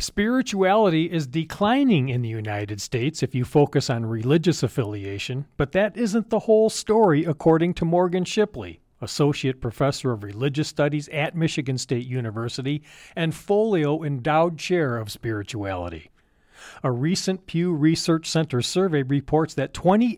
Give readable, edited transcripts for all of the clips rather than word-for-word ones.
Spirituality is declining in the United States if you focus on religious affiliation, but that isn't the whole story, according to Morgan Shipley, Associate Professor of Religious Studies at Michigan State University and Folio Endowed Chair of Spirituality. A recent Pew Research Center survey reports that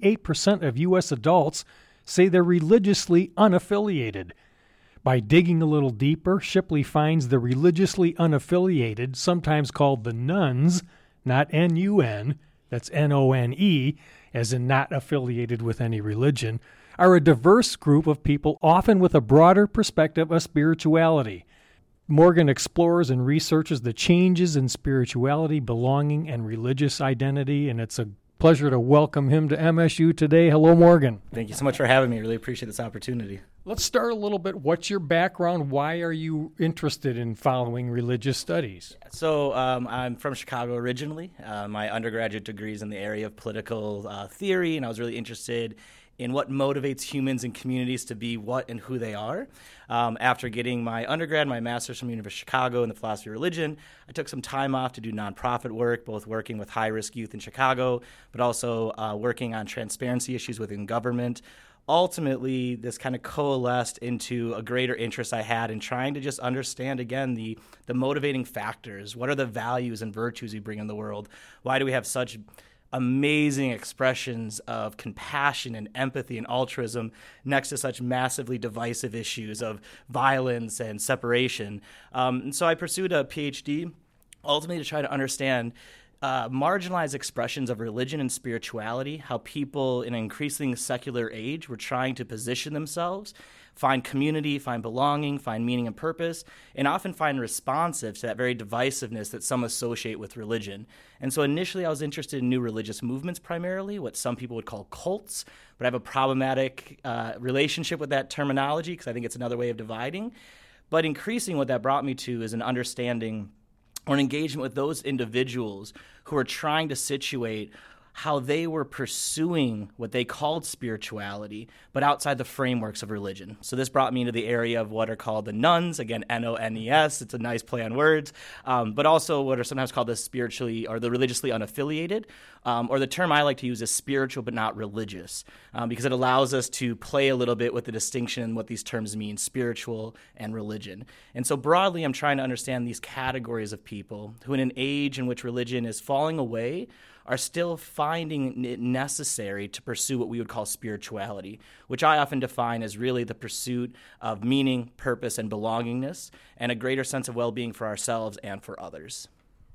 28% of U.S. adults say they're religiously unaffiliated. By digging a little deeper, Shipley finds the religiously unaffiliated, sometimes called the nuns, not N-U-N, that's N-O-N-E, as in not affiliated with any religion, are a diverse group of people, often with a broader perspective of spirituality. Morgan explores and researches the changes in spirituality, belonging, and religious identity, and it's a pleasure to welcome him to MSU today. Hello, Morgan. Thank you so much for having me. I really appreciate this opportunity. Let's start a little bit. What's your background? Why are you interested in following religious studies? So I'm from Chicago originally. My undergraduate degree is in the area of political theory, and I was really interested in what motivates humans and communities to be what and who they are. After getting my undergrad, my master's from the University of Chicago in the philosophy of religion, I took some time off to do nonprofit work, both working with high-risk youth in Chicago, but also working on transparency issues within government. Ultimately, this kind of coalesced into a greater interest I had in trying to just understand, again, the motivating factors. What are the values and virtues we bring in the world? Why do we have such amazing expressions of compassion and empathy and altruism next to such massively divisive issues of violence and separation? And so I pursued a PhD ultimately to try to understand marginalized expressions of religion and spirituality, how people in an increasingly secular age were trying to position themselves, find community, find belonging, find meaning and purpose, and often find responsive to that very divisiveness that some associate with religion. And so initially I was interested in new religious movements primarily, what some people would call cults, but I have a problematic relationship with that terminology because I think it's another way of dividing. But increasing what that brought me to is an understanding or an engagement with those individuals who are trying to situate how they were pursuing what they called spirituality, but outside the frameworks of religion. So this brought me into the area of what are called the nuns, again, N-O-N-E-S, it's a nice play on words, but also what are sometimes called the spiritually or the religiously unaffiliated, or the term I like to use is spiritual but not religious, because it allows us to play a little bit with the distinction in what these terms mean, spiritual and religion. And so broadly, I'm trying to understand these categories of people who in an age in which religion is falling away are still finding it necessary to pursue what we would call spirituality, which I often define as really the pursuit of meaning, purpose, and belongingness, and a greater sense of well-being for ourselves and for others.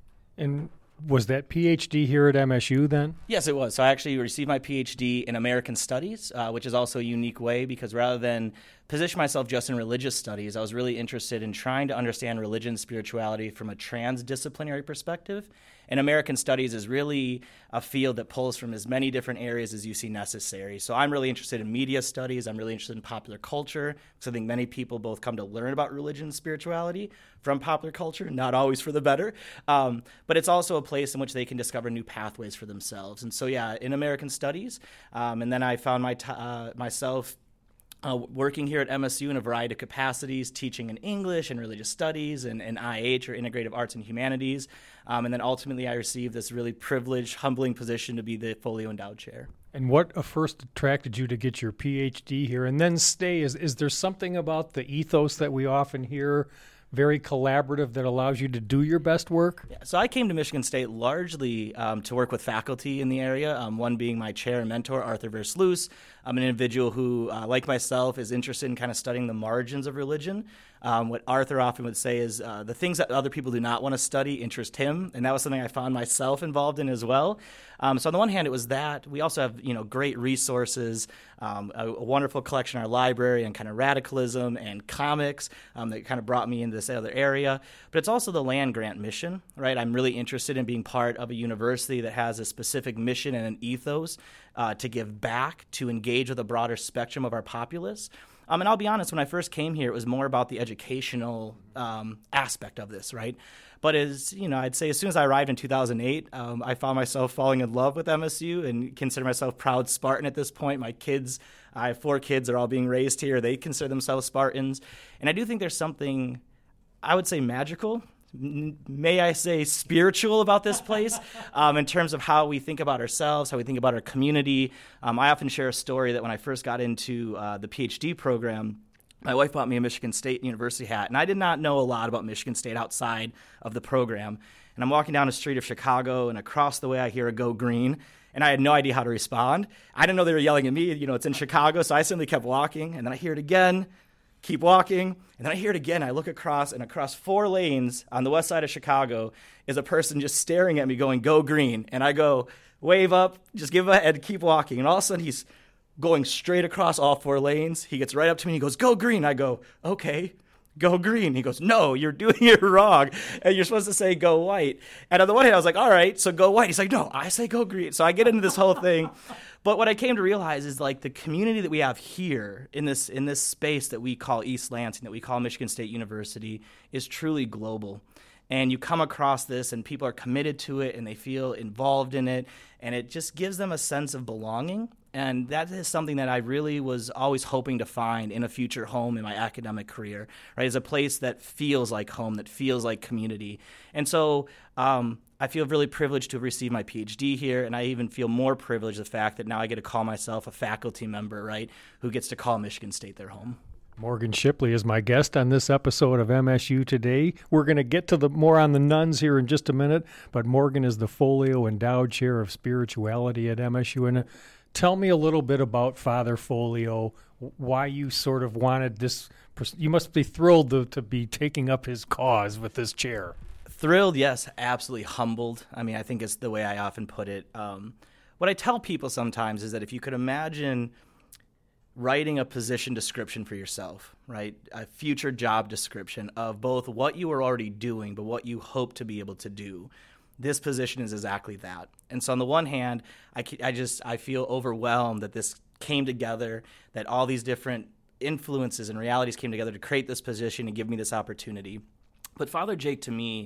And was that PhD here at MSU then? Yes, it was. So I actually received my PhD in American Studies, which is also a unique way because rather than position myself just in religious studies, I was really interested in trying to understand religion and spirituality from a transdisciplinary perspective. And American Studies is really a field that pulls from as many different areas as you see necessary. So I'm really interested in media studies. I'm really interested in popular culture because I think many people both come to learn about religion and spirituality from popular culture, not always for the better. But it's also a place in which they can discover new pathways for themselves. And so, yeah, in American Studies. And then I found myself working here at MSU in a variety of capacities, teaching in English and religious studies and IH, or Integrative Arts and Humanities. And then ultimately I received this really privileged, humbling position to be the Folio Endowed Chair. And what first attracted you to get your PhD here and then stay? Is there something about the ethos that we often hear, very collaborative, that allows you to do your best work? Yeah, so I came to Michigan State largely to work with faculty in the area, one being my chair and mentor, Arthur Versluis. I'm an individual who, like myself, is interested in kind of studying the margins of religion. What Arthur often would say is the things that other people do not want to study interest him, and that was something I found myself involved in as well. So on the one hand, it was that. We also have great resources, a wonderful collection in our library and kind of radicalism and comics that kind of brought me into this other area. But it's also the land-grant mission, right? I'm really interested in being part of a university that has a specific mission and an ethos to give back, to engage with a broader spectrum of our populace. And I'll be honest, when I first came here, it was more about the educational aspect of this, right? But I'd say as soon as I arrived in 2008, I found myself falling in love with MSU and consider myself proud Spartan at this point. My kids, I have 4 kids, they're all being raised here. They consider themselves Spartans. And I do think there's something, I would say, magical, may I say, spiritual about this place in terms of how we think about ourselves, how we think about our community. I often share a story that when I first got into the PhD program, my wife bought me a Michigan State University hat, and I did not know a lot about Michigan State outside of the program. And I'm walking down the street of Chicago, and across the way I hear a "Go Green," and I had no idea how to respond. I didn't know they were yelling at me. It's in Chicago, so I simply kept walking, and then I hear it again, keep walking, and then I hear it again. I look across, and across 4 lanes on the west side of Chicago is a person just staring at me going, "Go Green." And I go, wave up, just give a head, keep walking. And all of a sudden, he's going straight across all 4 lanes. He gets right up to me and he goes, "Go Green." I go, "Okay, go green." He goes, "No, you're doing it wrong. And you're supposed to say go white." And on the one hand, I was like, all right, so go white. He's like, "No, I say go green." So I get into this whole thing. But what I came to realize is like the community that we have here in this space that we call East Lansing, that we call Michigan State University, is truly global. And you come across this and people are committed to it and they feel involved in it, and it just gives them a sense of belonging. And that is something that I really was always hoping to find in a future home in my academic career, right? Is a place that feels like home, that feels like community. And so I feel really privileged to have received my PhD here, and I even feel more privileged the fact that now I get to call myself a faculty member, right, who gets to call Michigan State their home. Morgan Shipley is my guest on this episode of MSU Today. We're going to get to more on the nuns here in just a minute, but Morgan is the Folio Endowed Chair of Spirituality at MSU. And tell me a little bit about Father Folio, why you sort of wanted this. You must be thrilled to be taking up his cause with this chair. Thrilled, yes, absolutely humbled. I mean, I think it's the way I often put it. What I tell people sometimes is that if you could imagine writing a position description for yourself, right? A future job description of both what you are already doing, but what you hope to be able to do. This position is exactly that. And so on the one hand, I feel overwhelmed that this came together, that all these different influences and realities came together to create this position and give me this opportunity. But Father Jake, to me,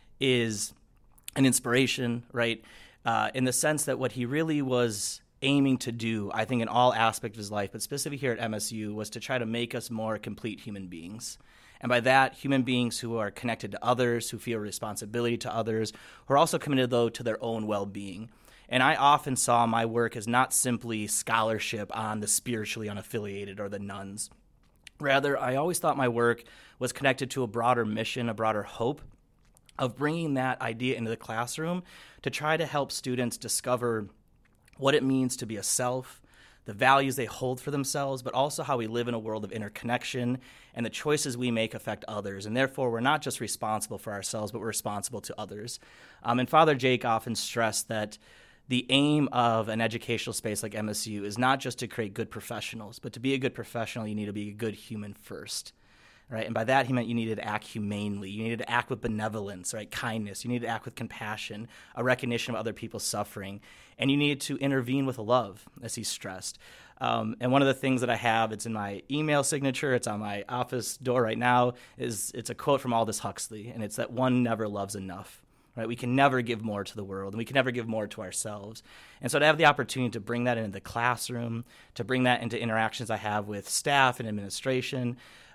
is an inspiration, right? In the sense that what he really was aiming to do, I think in all aspects of his life, but specifically here at MSU, was to try to make us more complete human beings. And by that, human beings who are connected to others, who feel responsibility to others, who are also committed, though, to their own well-being. And I often saw my work as not simply scholarship on the spiritually unaffiliated or the nuns. Rather, I always thought my work was connected to a broader mission, a broader hope of bringing that idea into the classroom to try to help students discover what it means to be a self, the values they hold for themselves, but also how we live in a world of interconnection and the choices we make affect others. And therefore, we're not just responsible for ourselves, but we're responsible to others. And Father Jake often stressed that the aim of an educational space like MSU is not just to create good professionals, but to be a good professional, you need to be a good human first. Right? And by that, he meant you needed to act humanely. You needed to act with benevolence, right? Kindness. You needed to act with compassion, a recognition of other people's suffering. And you needed to intervene with love, as he stressed. And one of the things that I have, it's in my email signature, it's on my office door right now, it's a quote from Aldous Huxley, and it's that one never loves enough. Right? We can never give more to the world, and we can never give more to ourselves. And so to have the opportunity to bring that into the classroom, to bring that into interactions I have with staff and administration,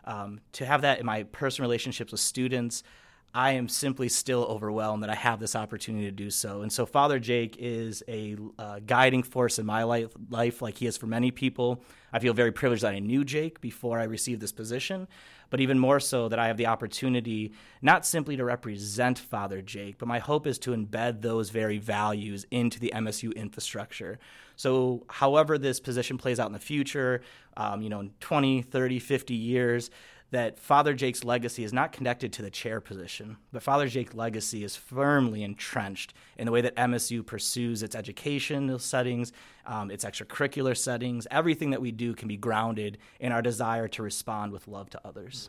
to have that in my personal relationships with students, I am simply still overwhelmed that I have this opportunity to do so. And so Father Jake is a guiding force in my life like he is for many people. I feel very privileged that I knew Jake before I received this position, but even more so that I have the opportunity not simply to represent Father Jake, but my hope is to embed those very values into the MSU infrastructure. So however this position plays out in the future, in 20, 30, 50 years, that Father Jake's legacy is not connected to the chair position, but Father Jake's legacy is firmly entrenched in the way that MSU pursues its educational settings, its extracurricular settings. Everything that we do can be grounded in our desire to respond with love to others.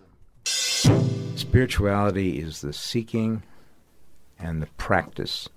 Spirituality is the seeking and the practice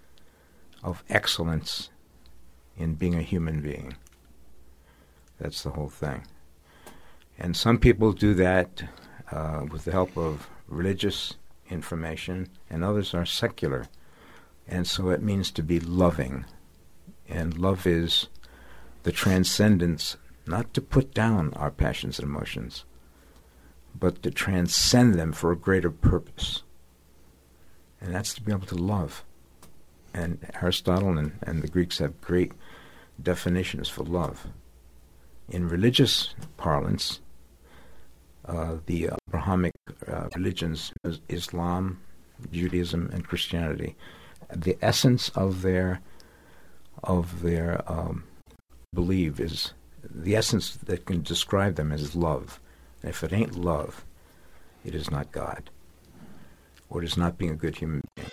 of excellence in being a human being. That's the whole thing. And some people do that with the help of religious information, and others are secular. And so it means to be loving. And love is the transcendence, not to put down our passions and emotions, but to transcend them for a greater purpose. And that's to be able to love. And Aristotle and the Greeks have great definitions for love. In religious parlance, the Abrahamic religions, Islam, Judaism, and Christianity, the essence of their belief is, the essence that can describe them as love. And if it ain't love, it is not God, or it is not being a good human being.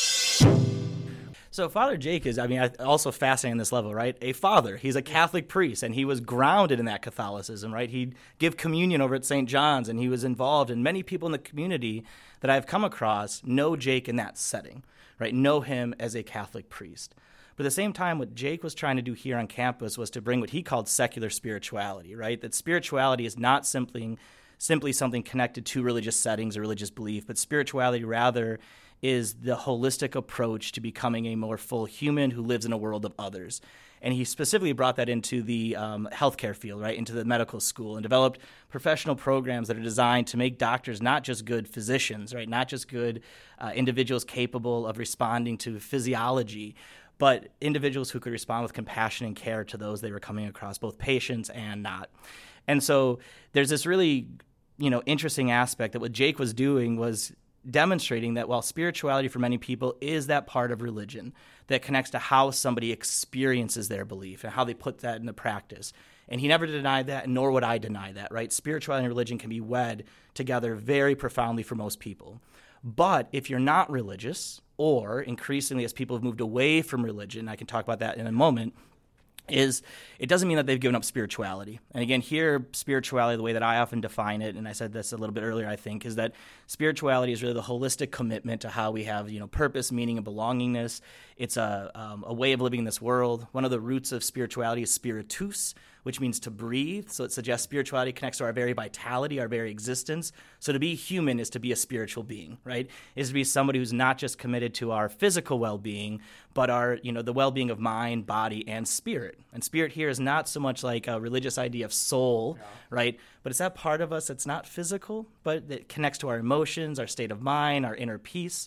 So Father Jake is, also fascinating on this level, right? A father. He's a Catholic priest, and he was grounded in that Catholicism, right? He'd give communion over at St. John's, and he was involved. And many people in the community that I've come across know Jake in that setting, right? Know him as a Catholic priest. But at the same time, what Jake was trying to do here on campus was to bring what he called secular spirituality, right? That spirituality is not simply something connected to religious settings or religious belief, but spirituality rather is the holistic approach to becoming a more full human who lives in a world of others. And he specifically brought that into the healthcare field, right, into the medical school, and developed professional programs that are designed to make doctors not just good physicians, right, not just good individuals capable of responding to physiology, but individuals who could respond with compassion and care to those they were coming across, both patients and not. And so there's this really, interesting aspect that what Jake was doing was demonstrating that while spirituality for many people is that part of religion that connects to how somebody experiences their belief and how they put that into practice. And he never denied that, nor would I deny that, right? Spirituality and religion can be wed together very profoundly for most people. But if you're not religious, or increasingly as people have moved away from religion, I can talk about that in a moment, is it doesn't mean that they've given up spirituality. And again, here, spirituality, the way that I often define it, and I said this a little bit earlier, I think, is that spirituality is really the holistic commitment to how we have, purpose, meaning, and belongingness. It's a way of living in this world. One of the roots of spirituality is spiritus, which means to breathe. So it suggests spirituality connects to our very vitality, our very existence. So to be human is to be a spiritual being, right? Is to be somebody who's not just committed to our physical well-being, but our, the well-being of mind, body, and spirit. And spirit here is not so much like a religious idea of soul, right? But it's that part of us that's not physical, but that connects to our emotions, our state of mind, our inner peace.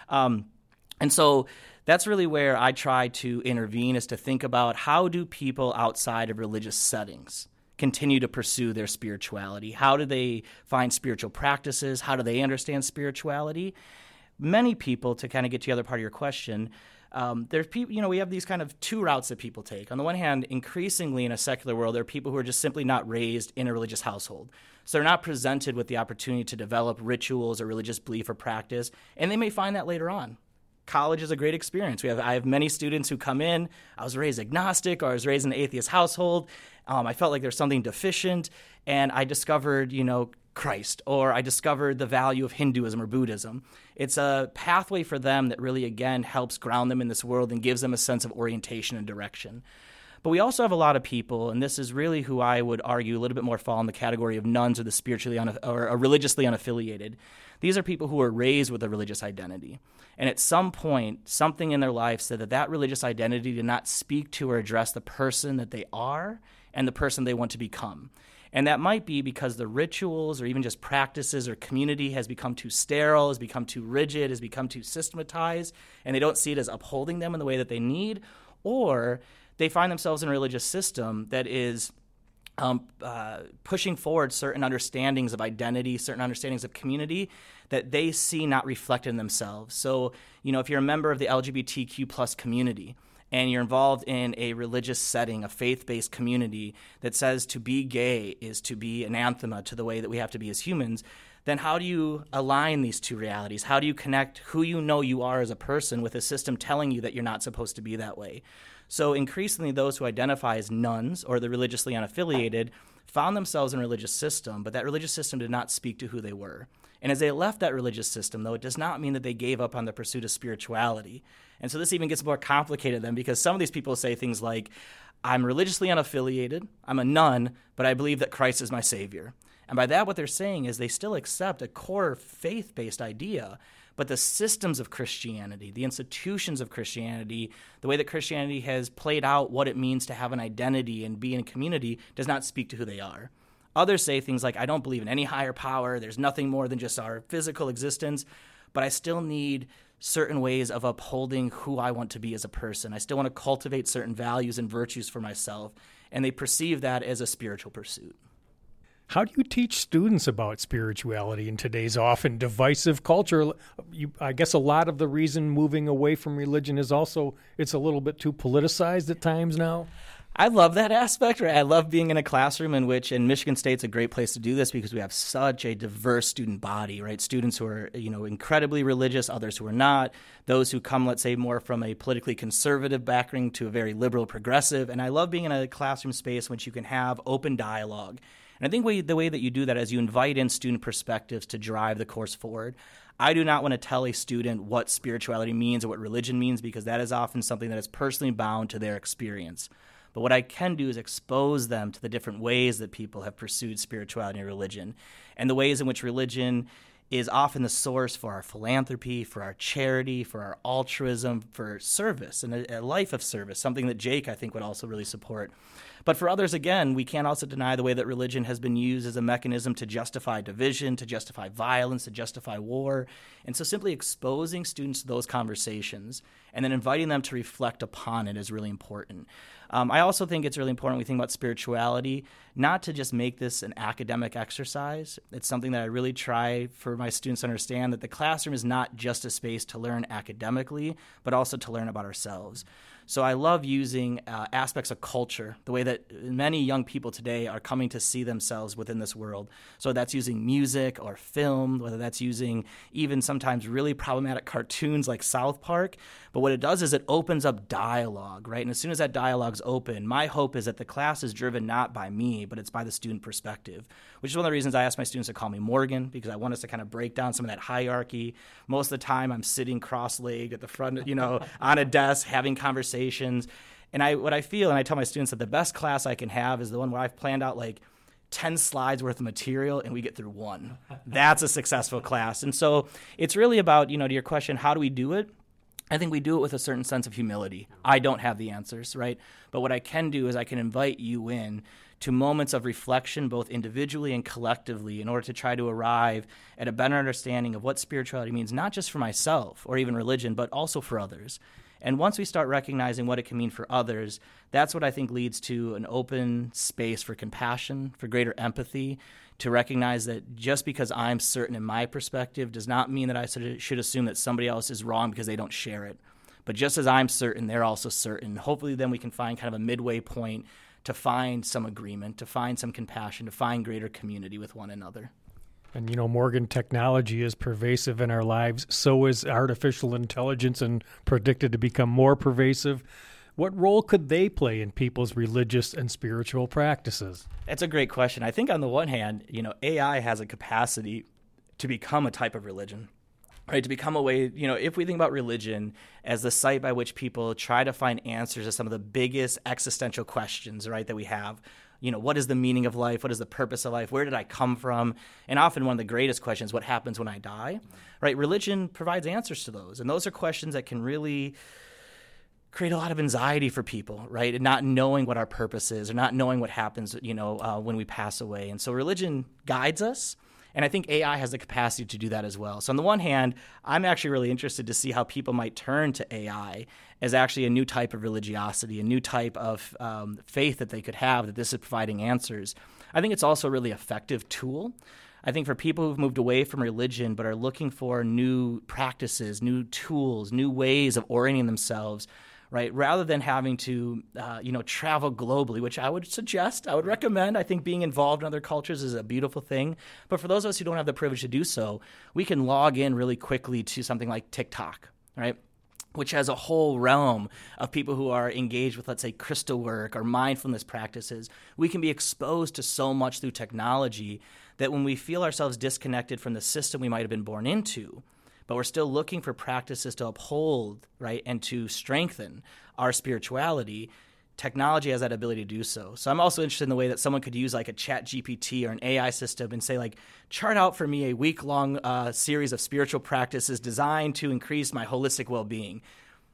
And so that's really where I try to intervene, is to think about how do people outside of religious settings continue to pursue their spirituality? How do they find spiritual practices? How do they understand spirituality? Many people, to kind of get to the other part of your question, there's people, we have these kind of two routes that people take. On the one hand, increasingly in a secular world, there are people who are just simply not raised in a religious household. So they're not presented with the opportunity to develop rituals or religious belief or practice, and they may find that later on. College is a great experience. I have many students who come in. I was raised agnostic, or I was raised in an atheist household. I felt like there's something deficient, and I discovered, Christ, or I discovered the value of Hinduism or Buddhism. It's a pathway for them that really, again, helps ground them in this world and gives them a sense of orientation and direction. But we also have a lot of people, and this is really who I would argue a little bit more fall in the category of nuns or the spiritually or religiously unaffiliated. These are people who are raised with a religious identity. And at some point, something in their life said that religious identity did not speak to or address the person that they are and the person they want to become. And that might be because the rituals or even just practices or community has become too sterile, has become too rigid, has become too systematized, and they don't see it as upholding them in the way that they need, or they find themselves in a religious system that is pushing forward certain understandings of identity, certain understandings of community that they see not reflected in themselves. So, if you're a member of the LGBTQ plus community and you're involved in a religious setting, a faith-based community that says to be gay is to be anathema to the way that we have to be as humans, then how do you align these two realities? How do you connect who you are as a person with a system telling you that you're not supposed to be that way? So increasingly, those who identify as nuns or the religiously unaffiliated found themselves in a religious system, but that religious system did not speak to who they were. And as they left that religious system, though, it does not mean that they gave up on the pursuit of spirituality. And so this even gets more complicated then, because some of these people say things like, I'm religiously unaffiliated, I'm a nun, but I believe that Christ is my Savior. And by that, what they're saying is they still accept a core faith-based idea, but the systems of Christianity, the institutions of Christianity, the way that Christianity has played out what it means to have an identity and be in a community does not speak to who they are. Others say things like, I don't believe in any higher power, there's nothing more than just our physical existence, but I still need certain ways of upholding who I want to be as a person. I still want to cultivate certain values and virtues for myself, and they perceive that as a spiritual pursuit. How do you teach students about spirituality in today's often divisive culture? I guess a lot of the reason moving away from religion is also it's a little bit too politicized at times now. I love that aspect, right? I love being in a classroom in Michigan State's a great place to do this because we have such a diverse student body, right? Students who are, incredibly religious, others who are not, those who come, let's say, more from a politically conservative background to a very liberal progressive. And I love being in a classroom space in which you can have open dialogue. And I think the way that you do that is you invite in student perspectives to drive the course forward. I do not want to tell a student what spirituality means or what religion means because that is often something that is personally bound to their experience. But what I can do is expose them to the different ways that people have pursued spirituality and religion, and the ways in which religion is often the source for our philanthropy, for our charity, for our altruism, for service, and a life of service, something that Jake, I think, would also really support. But for others, again, we can't also deny the way that religion has been used as a mechanism to justify division, to justify violence, to justify war. And so simply exposing students to those conversations and then inviting them to reflect upon it is really important. I also think it's really important when we think about spirituality, not to just make this an academic exercise. It's something that I really try for my students to understand, that the classroom is not just a space to learn academically, but also to learn about ourselves. So I love using aspects of culture, the way that many young people today are coming to see themselves within this world. So that's using music or film, whether that's using even sometimes really problematic cartoons like South Park. But what it does is it opens up dialogue, right? And as soon as that dialogue's open, my hope is that the class is driven not by me, but it's by the student perspective, which is one of the reasons I ask my students to call me Morgan, because I want us to kind of break down some of that hierarchy. Most of the time I'm sitting cross-legged at the front, on a desk having conversations. And what I feel, and I tell my students, that the best class I can have is the one where I've planned out like 10 slides worth of material and we get through one. That's a successful class. And so it's really about, to your question, how do we do it? I think we do it with a certain sense of humility. I don't have the answers, right? But what I can do is I can invite you in to moments of reflection, both individually and collectively, in order to try to arrive at a better understanding of what spirituality means, not just for myself or even religion, but also for others. And once we start recognizing what it can mean for others, that's what I think leads to an open space for compassion, for greater empathy, to recognize that just because I'm certain in my perspective does not mean that I should assume that somebody else is wrong because they don't share it. But just as I'm certain, they're also certain. Hopefully then we can find kind of a midway point to find some agreement, to find some compassion, to find greater community with one another. And, Morgan, technology is pervasive in our lives. So is artificial intelligence, and predicted to become more pervasive. What role could they play in people's religious and spiritual practices? That's a great question. I think on the one hand, AI has a capacity to become a type of religion, right? To become a way, if we think about religion as the site by which people try to find answers to some of the biggest existential questions, right, that we have. What is the meaning of life? What is the purpose of life? Where did I come from? And often one of the greatest questions, what happens when I die? Right? Religion provides answers to those. And those are questions that can really create a lot of anxiety for people, right? And not knowing what our purpose is or not knowing what happens, when we pass away. And so religion guides us. And I think AI has the capacity to do that as well. So on the one hand, I'm actually really interested to see how people might turn to AI as actually a new type of religiosity, a new type of faith that they could have, that this is providing answers. I think it's also a really effective tool. I think for people who've moved away from religion but are looking for new practices, new tools, new ways of orienting themselves, right? Rather than having to, travel globally, which I would recommend. I think being involved in other cultures is a beautiful thing. But for those of us who don't have the privilege to do so, we can log in really quickly to something like TikTok, right? Which has a whole realm of people who are engaged with, let's say, crystal work or mindfulness practices. We can be exposed to so much through technology that when we feel ourselves disconnected from the system we might have been born into, but we're still looking for practices to uphold, right, and to strengthen our spirituality, technology has that ability to do so. So I'm also interested in the way that someone could use like a ChatGPT or an AI system and say, like, chart out for me a week-long series of spiritual practices designed to increase my holistic well-being.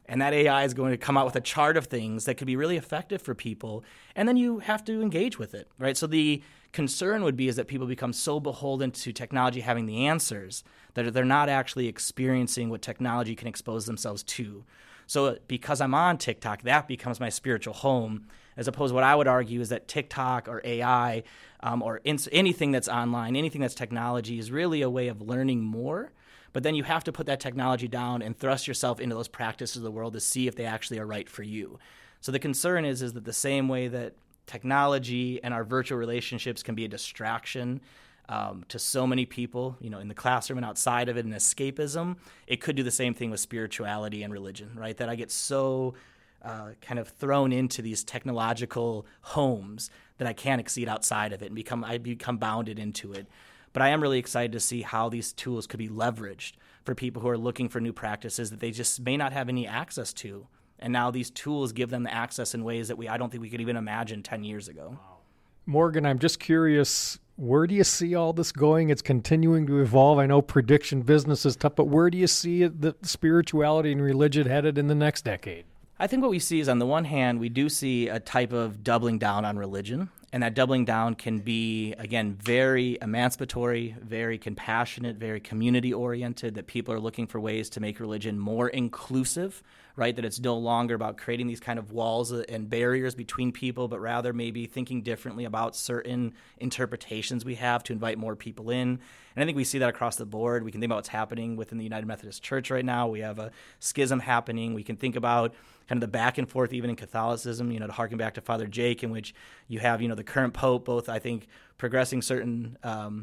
And that AI is going to come out with a chart of things that could be really effective for people. And then you have to engage with it, right? So the concern would be is that people become so beholden to technology having the answers that they're not actually experiencing what technology can expose themselves to. So because I'm on TikTok, that becomes my spiritual home, as opposed to what I would argue is that TikTok or AI or anything that's online, anything that's technology is really a way of learning more. But then you have to put that technology down and thrust yourself into those practices of the world to see if they actually are right for you. So the concern is that the same way that technology and our virtual relationships can be a distraction to so many people, in the classroom and outside of it, and escapism, it could do the same thing with spirituality and religion, right? That I get so kind of thrown into these technological homes that I can't exceed outside of it and I become bounded into it. But I am really excited to see how these tools could be leveraged for people who are looking for new practices that they just may not have any access to. And now these tools give them the access in ways that I don't think we could even imagine 10 years ago. Morgan, I'm just curious, where do you see all this going? It's continuing to evolve. I know prediction business is tough, but where do you see the spirituality and religion headed in the next decade? I think what we see is, on the one hand, we do see a type of doubling down on religion. And that doubling down can be, again, very emancipatory, very compassionate, very community-oriented, that people are looking for ways to make religion more inclusive, right? That it's no longer about creating these kind of walls and barriers between people, but rather maybe thinking differently about certain interpretations we have to invite more people in. And I think we see that across the board. We can think about what's happening within the United Methodist Church right now. We have a schism happening. We can think about kind of the back and forth even in Catholicism, to harken back to Father Jake, in which you have, the current Pope both, I think, professing certain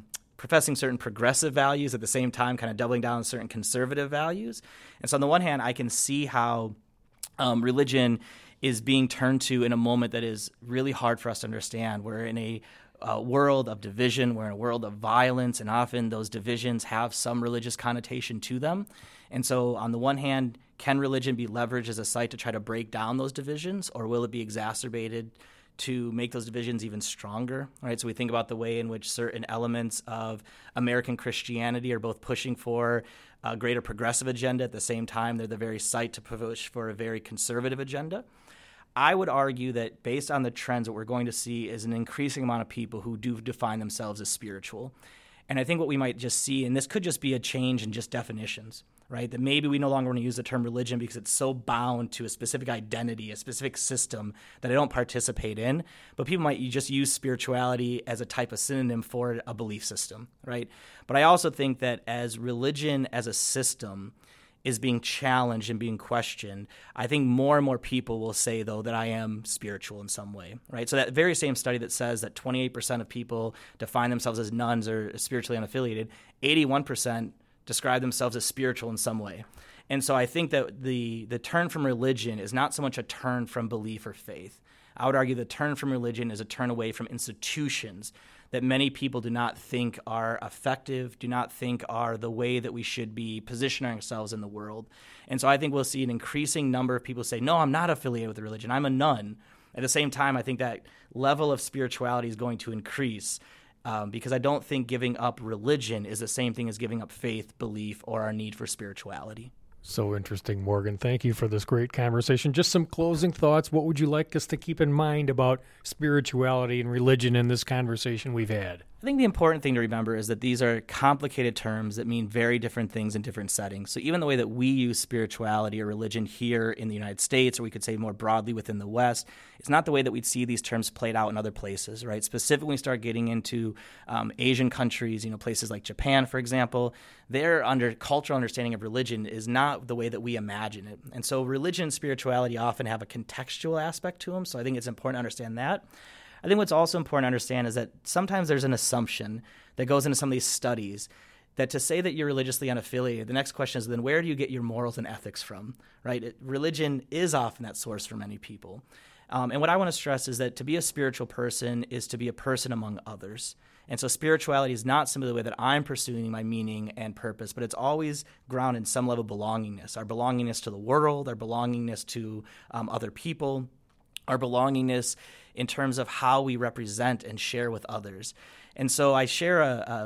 progressive values at the same time kind of doubling down on certain conservative values. And so on the one hand, I can see how religion is being turned to in a moment that is really hard for us to understand. We're in a world of division. We're in a world of violence, and often those divisions have some religious connotation to them. And so on the one hand, can religion be leveraged as a site to try to break down those divisions, or will it be exacerbated to make those divisions even stronger? Right? So we think about the way in which certain elements of American Christianity are both pushing for a greater progressive agenda. At the same time, they're the very site to push for a very conservative agenda. I would argue that based on the trends, what we're going to see is an increasing amount of people who do define themselves as spiritual. And I think what we might just see, and this could just be a change in just definitions, right? That maybe we no longer want to use the term religion because it's so bound to a specific identity, a specific system that I don't participate in. But people might just use spirituality as a type of synonym for a belief system, right? But I also think that as religion as a system is being challenged and being questioned, I think more and more people will say, though, that I am spiritual in some way, right? So that very same study that says that 28% of people define themselves as nuns or spiritually unaffiliated, 81% describe themselves as spiritual in some way. And so I think that the turn from religion is not so much a turn from belief or faith. I would argue the turn from religion is a turn away from institutions that many people do not think are effective, do not think are the way that we should be positioning ourselves in the world. And so I think we'll see an increasing number of people say, no, I'm not affiliated with a religion, I'm a nun. At the same time, I think that level of spirituality is going to increase because I don't think giving up religion is the same thing as giving up faith, belief, or our need for spirituality. So interesting, Morgan. Thank you for this great conversation. Just some closing thoughts. What would you like us to keep in mind about spirituality and religion in this conversation we've had? I think the important thing to remember is that these are complicated terms that mean very different things in different settings. So even the way that we use spirituality or religion here in the United States, or we could say more broadly within the West, it's not the way that we'd see these terms played out in other places, right? Specifically, when we start getting into Asian countries, places like Japan, for example, their cultural understanding of religion is not the way that we imagine it. And so religion and spirituality often have a contextual aspect to them, so I think it's important to understand that. I think what's also important to understand is that sometimes there's an assumption that goes into some of these studies that to say that you're religiously unaffiliated, the next question is then where do you get your morals and ethics from, right? Religion is often that source for many people. And what I want to stress is that to be a spiritual person is to be a person among others. And so spirituality is not simply the way that I'm pursuing my meaning and purpose, but it's always grounded in some level of belongingness, our belongingness to the world, our belongingness to other people, our belongingness in terms of how we represent and share with others. And so I share a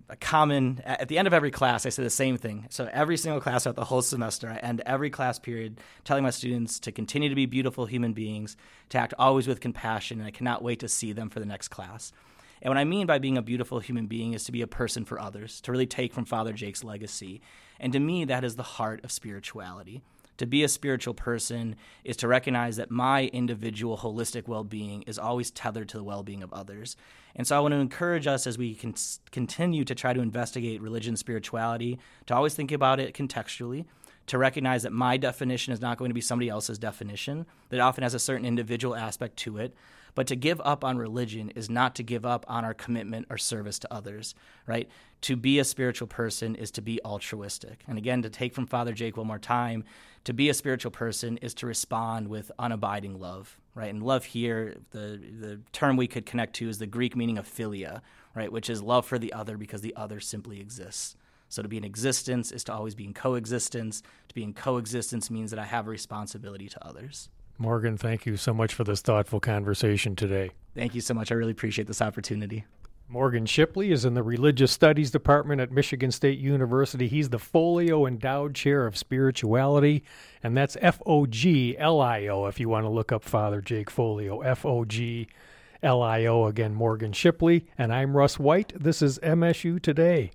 common, at the end of every class, I say the same thing. So every single class throughout the whole semester, I end every class period telling my students to continue to be beautiful human beings, to act always with compassion, and I cannot wait to see them for the next class. And what I mean by being a beautiful human being is to be a person for others, to really take from Father Jake's legacy. And to me, that is the heart of spirituality. To be a spiritual person is to recognize that my individual holistic well-being is always tethered to the well-being of others. And so I want to encourage us as we continue to try to investigate religion and spirituality, to always think about it contextually, to recognize that my definition is not going to be somebody else's definition, that it often has a certain individual aspect to it. But to give up on religion is not to give up on our commitment or service to others, right? To be a spiritual person is to be altruistic. And again, to take from Father Jake one more time, to be a spiritual person is to respond with unabiding love, right? And love here, the term we could connect to is the Greek meaning of philia, right? Which is love for the other because the other simply exists. So to be in existence is to always be in coexistence. To be in coexistence means that I have a responsibility to others. Morgan, thank you so much for this thoughtful conversation today. Thank you so much. I really appreciate this opportunity. Morgan Shipley is in the Religious Studies Department at Michigan State University. He's the Foglio Endowed Chair of Spirituality, and that's Foglio if you want to look up Father Jake Foglio, Foglio. Again, Morgan Shipley, and I'm Russ White. This is MSU Today.